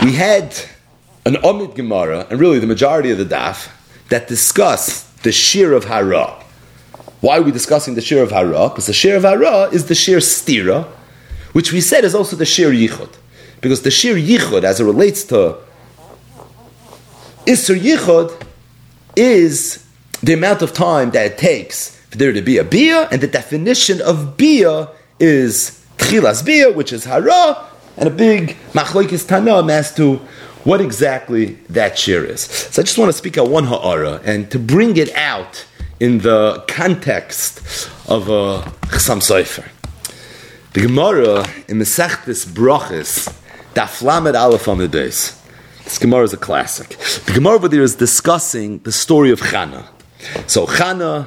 We had an Amid Gemara, and really the majority of the daf, that discuss the Shir of Hara. Why are we discussing the Shir of Hara? Because the Shir of Hara is the Shir Stira, which we said is also the Shir Yichud. Because the Shir Yichud, as it relates to Isser Yichud, is the amount of time that it takes for there to be a Bia, and the definition of Bia is Tchilas Bia, which is Hara, and a big Machlokes Tanam as to what exactly that shir is. So I just want to speak out one ha'ara, and to bring it out in the context of a Chassam Sofer. The Gemara in Mesechtes Brachos, Daf Lamed Aleph Amud Beis. This Gemara is a classic. The Gemara over there is discussing the story of Chana. So Chana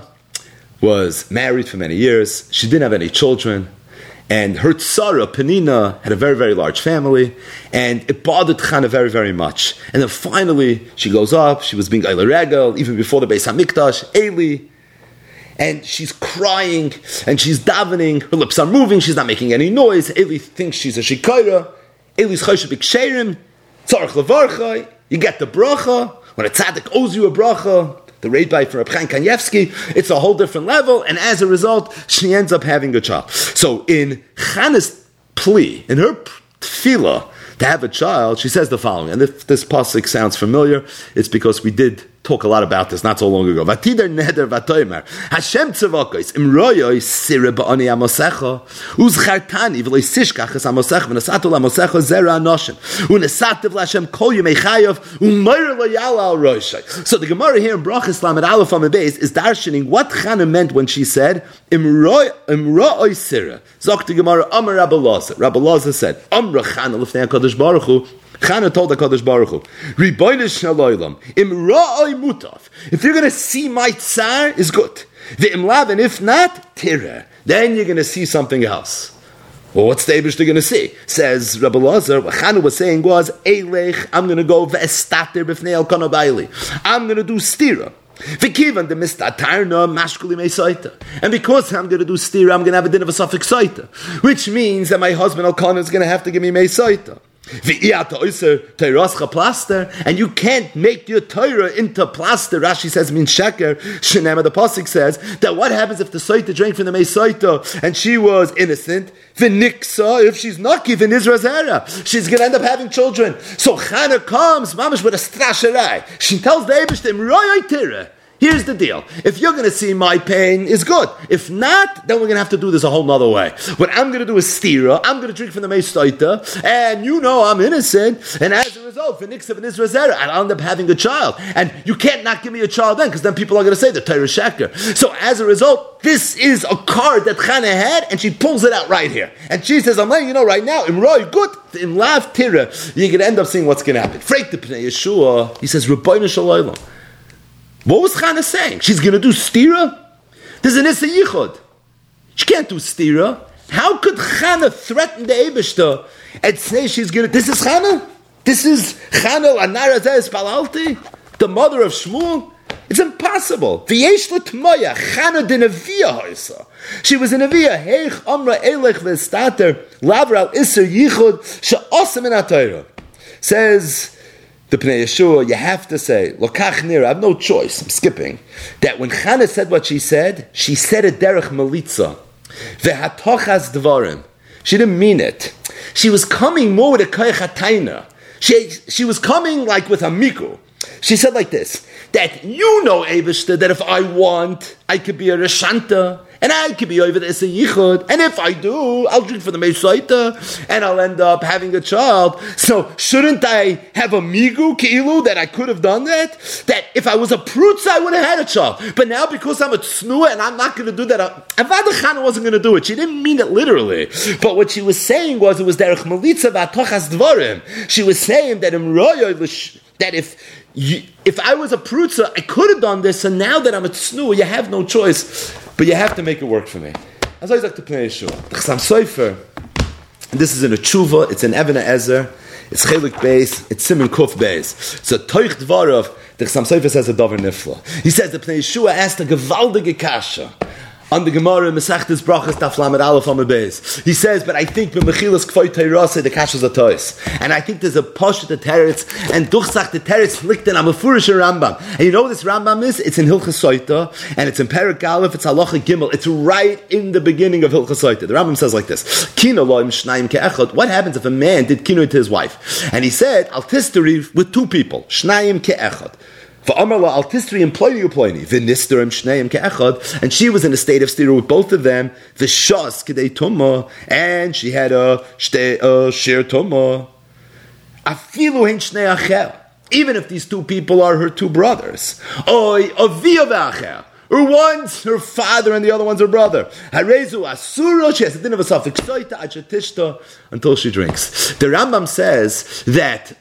was married for many years. She didn't have any children. And her tzara, Penina, had a very, very large family, and it bothered Chana very, very much. And then finally, she goes up, she was being Eile Regel, even before the Beis HaMikdash, Eli, and she's crying, and she's davening, her lips are moving, she's not making any noise, Eli thinks she's a shikayra, Eli's choshev b'ksherim, tzarech levarcha, you get the bracha, when a tzaddik owes you a bracha, the rabbi for Reb Chaim Kanievsky, it's a whole different level, and as a result, she ends up having a child. So in Chana's plea, in her tefillah to have a child, she says the following, and if this pasuk sounds familiar, it's because we did talk a lot about this not so long ago. Vatider neder vatoymer Hashem tzavakos imroyos sira ba'ani amosecha uzchartani v'lo sishkach es amosecha v'nesato l'amosecha zera anoshim unesativ l'Hashem kol yemei chayav u'mayr lo yala al roshai. So the Gemara here in Brachos Lamed Aleph Amud Beis is darshaning what Chana meant when she said imroyos sira. Zok the Gemara Amar Rabbi Lazar. Rabbi Lazar said Amra Chana l'fnei HaKadosh Baruch Hu. Chana told HaKadosh Baruch Hu, Ribonos shel olam, im ra'oi mutav. If you're going to see my tsar, is good. Ve'im lav, and if not, tireh. Then you're going to see something else. Well, what's the Eibishter going to see? Says Rabbi Lazar, what Chana was saying was, Eilech, I'm going to go ve'estater b'fnei elkana b'ayli. I'm going to do stira. V'kivan de mistatarna mashkuli meisaita. And because I'm going to do stira, I'm going to have a din of a suffix saita. Which means that my husband Elkanah is going to have to give me meisaita. And you can't make your Torah into plaster. Rashi says min sheker. Shenema, the pasuk says that what happens if the Saita drank from the Meisaita and she was innocent? V'niksa, if she's not given Israel Zera, she's going to end up having children. So Chana comes, mamash with a strasherai. She tells the Eibishter, Royai Tira. Here's the deal. If you're going to see my pain, is good. If not, then we're going to have to do this a whole nother way. What I'm going to do is stira. I'm going to drink from the Meistaita, and you know I'm innocent, and as a result, for Nixav and Israel Zera, I'll end up having a child. And you can't not give me a child then, because then people are going to say the Torah Sheker. So as a result, this is a card that Chana had, and she pulls it out right here. And she says, I'm letting you know right now, Imroi, good, in Lav Tira, you're going to end up seeing what's going to happen. Freik the Pnei Yeshua, he says, Ribono shel olam. What was Chana saying? She's going to do stira? There's an Issa Yichud. She can't do stira. How could Chana threaten the Eibishter and say she's going to... This is Chana? This is Chana Anara Zez Palalti? The mother of Shmuel? It's impossible. V'yesh l'tmoya. Chana de Neviah hoisa. She was a Neviah. Heich Amra Elech v'estater Lavra al Issa Yichud she'osem in HaTorah. Says... The Pnei Yeshua, you have to say, Lokach nir, I have no choice, I'm skipping, that when Chana said what she said it derech melitza. Ve'hatochas dvarim. She didn't mean it. She was coming more with a koyach hatayna. She was coming like with a miku. She said like this, that you know, Eibishter, that if I want, I could be a Reshanta, and I could be over the Issa Yichud, and if I do, I'll drink for the Meisaita, and I'll end up having a child. So shouldn't I have a migu keilu that I could have done that? That if I was a prutz, I would have had a child. But now because I'm a tznuah and I'm not going to do that, Avada Chana wasn't going to do it. She didn't mean it literally. But what she was saying was, it was derech melitza v'atochas dvarim. She was saying that that if I was a prutza, I could have done this, and now that I'm a tznuah, you have no choice, but you have to make it work for me. As I like to Pnei Yeshua, the Chassam Sofer, and this is in a tshuva, it's in Even Ezer, it's Chelik Beis, it's Siman Kuf Beis. So Toich Dvarov, the Chassam Sofer says a Dover Nifla. He says the Pnei Yeshua asked a Gevaldige Kasha. On the Gemara, Mesechtes Brachas Daf Lamed Aleph Amud Beis. He says, but I think the Mechilas K'vay Teirase the Kashas Atois, and I think there's a Posh the Teretz and Duchsach the Teretz Flickten am a Furish Rambam. And you know what this Rambam is? It's in Hilchas Soita, and it's in Perek Aleph. It's Halacha Gimel. It's right in the beginning of Hilchas Soita. The Rambam says like this: Kino loim shnayim ke'echad. What happens if a man did kino to his wife, and he said al tisteri with two people, shnayim ke'echad. And she was in a state of stira with both of them. And she had a shir tuma. Even if these two people are her two brothers. Or one's her father and the other one's her brother. She has a din of a suffix until she drinks. The Rambam says that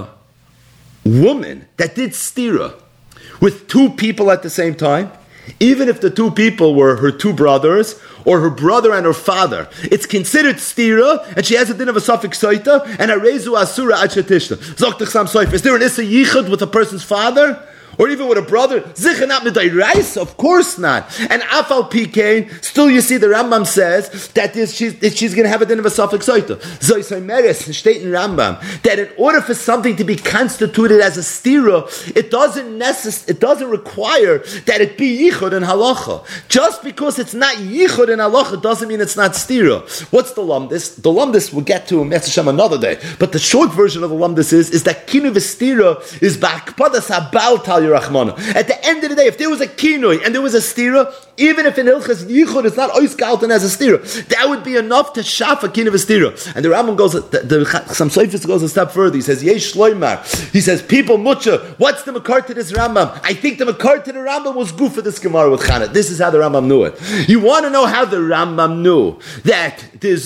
woman that did stira with two people at the same time, even if the two people were her two brothers or her brother and her father, it's considered stira, and she has a din of a suffix soita, and harezu asura ad shetishta. Zoktach sam soif. Is there an issa yichud with a person's father? Or even with a brother? Zicha not midayrais? Of course not. And afal pikein, still you see the Rambam says that she's going to have a din of a suffix soita. Zoisai meres, state in Rambam, that in order for something to be constituted as a stira, it doesn't require that it be yichud and halacha. Just because it's not yichud and halacha doesn't mean it's not stira. What's the lumdis? The lumdis we'll get to in Hashem another day. But the short version of the lumdis is that kinu v'stira is ba'akpadas habal tal Rachmana. At the end of the day, if there was a kinoi and there was a stira, even if in Hilchas Yichud it's not oiskalten as a stira, that would be enough to shaf a kinoi stira. And the Rambam goes, the Chassam Soifis goes a step further. He says, Yesh Shloimar. He says, people mucha. What's the makar to this Rambam? I think the makar to the Rambam was good for this Gemara with Chana. This is how the Rambam knew it. You want to know how the Rambam knew that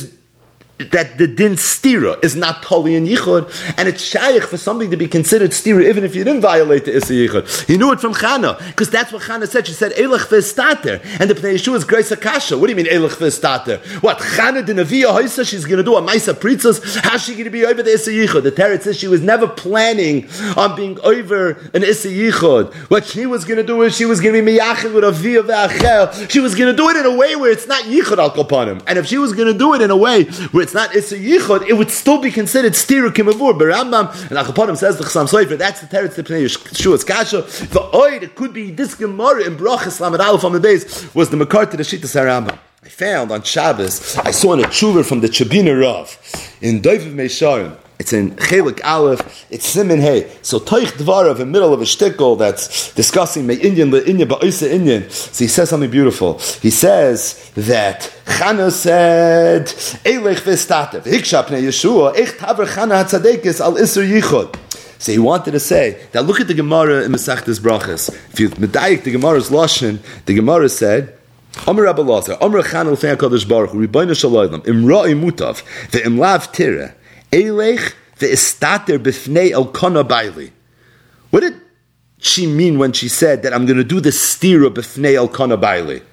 the din stira is not totally in yichud, and it's shaykh for something to be considered stira even if you didn't violate the issa yichud. He knew it from Chana, because that's what Chana said. She said, Eilach v'estater, and the Pnei Yeshua is Grace Akasha. What do you mean, Eilach v'estater? What, Chana the Neviah Hoysa, she's going to do a Maisa Pritzos? How's she going to be over the issa yichud? The Teretz says she was never planning on being over an issa yichud. What she was going to do is she was going to be miyachid with a via v'achel. She was going to do it in a way where it's not yichud al kopanim. And if she was going to do it in a way where it's not issa yichud, it would still be considered stira kimavur. But Rambam and Achaponim says the Chassam Sofer, that's the teretz to Pnei Yeshua's kasha. The oid, it could be this Gemara in Brachas Lamed Aleph on the base was the makar to the Shittas HaRambam. I found on Shabbos, I saw in a tshuva from the Chabina Rav in Doiv Meisharim. It's in Chelik Aleph, it's Simin Hey. So Toich Dvarav in the middle of a shtickle that's discussing Me Inyan Le Inyan Ba'isa Inyan. So he says something beautiful. He says that Chana said, Eilech v'estatev, Hikshap ne Yeshua, Echt haver Chana hatzadekis al Isser Yichud. So he wanted to say that look at the Gemara in Mesechtes Brachas. If you medayik the Gemara's Lashon, the Gemara said, Amar Rabbi Lazar, Amar Chana l'fei HaKadosh Baruch Hu, Ribono Shel Olam, Im ra'i mutav, ve'im lav tireh, Eilech ve'istater b'fnei elkana baili. What did she mean when she said that I'm going to do the stira b'fnei elkana baili?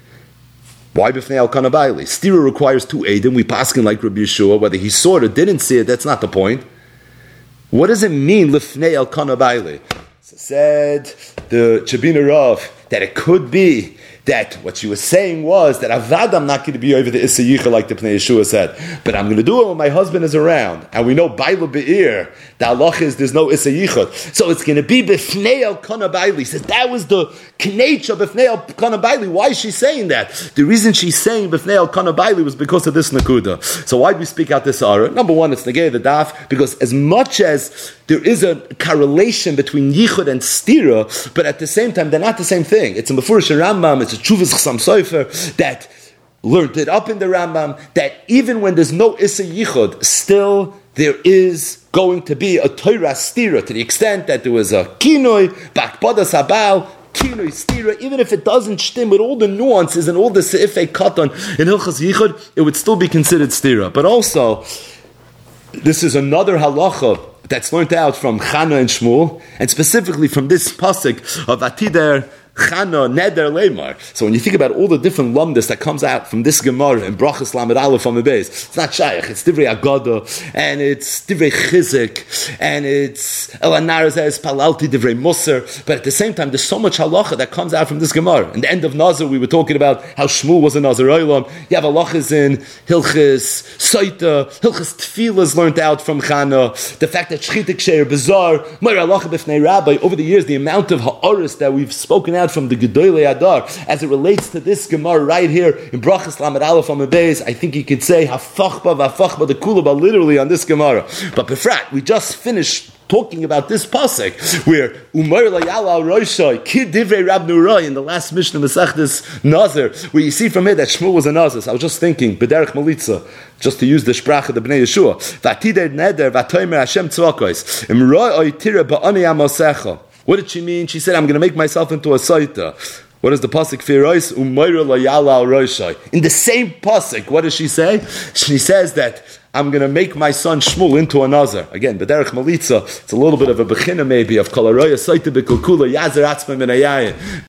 Why b'fnei elkana baili? Stira requires two eidim. We paskin like Rabbi Yeshua. Whether he saw it or didn't see it, that's not the point. What does it mean l'fnei elkana baili? So said the Chabina Rav that it could be that what she was saying was that Avad, I'm not going to be over the Issa Yicha like the Pnei Yeshua said, but I'm going to do it when my husband is around. And we know Bailu Be'ir, the halach is there's no Issa Yicha. So it's going to be B'fnei El Kana Baili. He says that was the Knech of B'fnei El Kana Baili. Why is she saying that? The reason she's saying B'fnei El Kana Baili was because of this Nakuda. So why do we speak out this Ara? Number one, it's Negei the Daf, because as much as there is a correlation between Yichud and Stira, but at the same time, they're not the same thing. It's a Mefurish Rambam, it's a Chuvas Chassam Sofer that learned it up in the Rambam, that even when there's no Issa Yichud, still there is going to be a Torah Stira, to the extent that there was a Kinoi, Bakbada Sabal, Kinoi Stira, even if it doesn't stem with all the nuances and all the Seifei Katan in Hilchas Yichud, it would still be considered Stira. But also, this is another halacha that's learned out from Chana and Shmuel, and specifically from this pasuk of Atider Chana neder lemar. So when you think about all the different lumdis that comes out from this Gemara in Brachas Lamed Aleph on the base, it's not shaykh. It's divrei agada, and it's divrei chizik, and it's elanar zes palalti divrei musar. But at the same time, there's so much halacha that comes out from this Gemara. In the end of Nazir, we were talking about how Shmuel was a Nazir Olam. You have halachas in Hilchis Saita, Hilchis Tfilas learned out from Chana. The fact that Shchitik Sheir Bizarre, Meir halacha b'fnei Rabbi. Over the years, the amount of ha'aris that we've spoken out from the Gedolei Adar as it relates to this Gemara right here in Brachas Lamed Aleph on the base, I think you could say hafachba v'afachba the kulaba literally on this Gemara. But befrat, we just finished talking about this pasuk where Umar Layala Roshai Kid Divrei Rab Nurai in the last Mishnah Masechtas Nazir, where you see from here that Shmuel was a Nazir. So I was just thinking B'derech Malitza, just to use the sprach of the Bnei Yeshua. V'atider neder v'atoymer Hashem tzvakos Imroi oitira ba'ani amasecha. What did she mean? She said, I'm going to make myself into a saita. What is the pasuk? Firois Umayra Layala al Roshai. In the same pasuk, what does she say? She says that I'm going to make my son Shmuel into a Nazar. Again, B'derech Malitza, it's a little bit of a bechina maybe of Kol Haroya Saita B'Kulkula Yazer Atzma Min Hayayin.